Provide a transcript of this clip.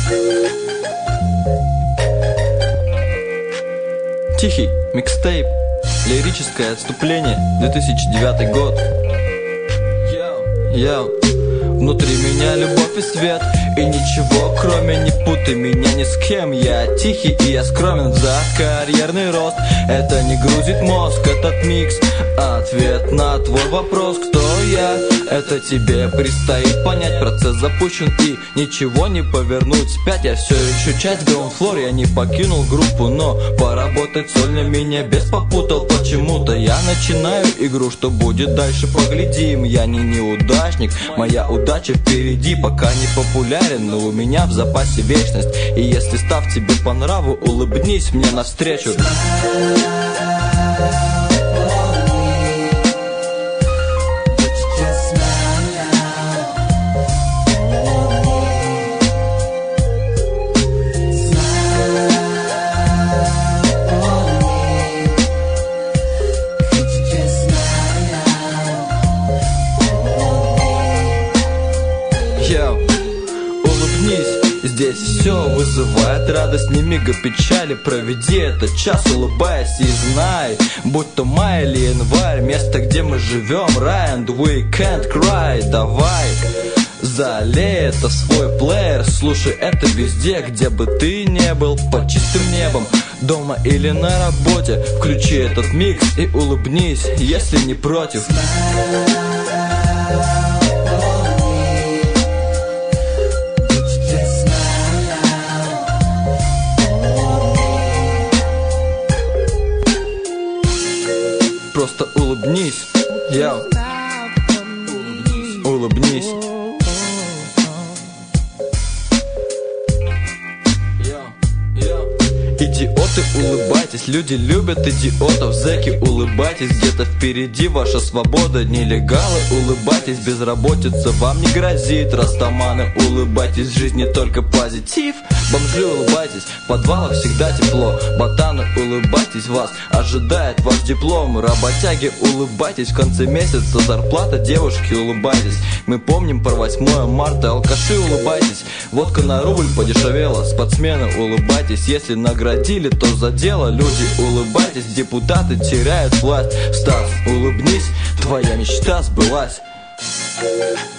Тихий микстейп, лирическое отступление, 2009 год. Йоу. Внутри меня любовь и свет, и ничего кроме не путай меня ни с кем. Я тихий и я скромен за карьерный рост. Это не грузит мозг, этот микс ответ на твой вопрос, кто я. Это тебе предстоит понять, процесс запущен и ничего не повернуть вспять. Я все еще часть Ground Floor, я не покинул группу, но поработать сольно меня без попутал почему-то. Я начинаю игру, что будет дальше поглядим. Я не неудачник, моя удача впереди. Пока не популярен, но у меня в запасе вечность. И если став тебе по нраву, улыбнись мне навстречу. Улыбнись, здесь все вызывает радость, не мига печали. Проведи этот час, улыбаясь, и знай, будь то май или январь, место, где мы живем, рай, and we can't cry. Давай, залей это в свой плеер, слушай это везде, где бы ты не был, под чистым небом, дома или на работе. Включи этот микс и улыбнись, если не против. Просто улыбнись, йоу. Улыбнись. Идиоты, улыбайтесь, люди любят идиотов. Зэки, улыбайтесь, где-то впереди ваша свобода. Нелегалы, улыбайтесь, безработица вам не грозит. Растаманы, улыбайтесь, в жизни только позитив. Бомжи, улыбайтесь, в подвалах всегда тепло. Ботаны, улыбайтесь, вас ожидает ваш диплом. Работяги, улыбайтесь, в конце месяца зарплата. Девушки, улыбайтесь, мы помним про 8 марта. Алкаши, улыбайтесь, водка на рубль подешевела. Спортсмены, улыбайтесь, если наградили, то за дело. Люди, улыбайтесь, депутаты теряют власть. Стас, улыбнись, твоя мечта сбылась.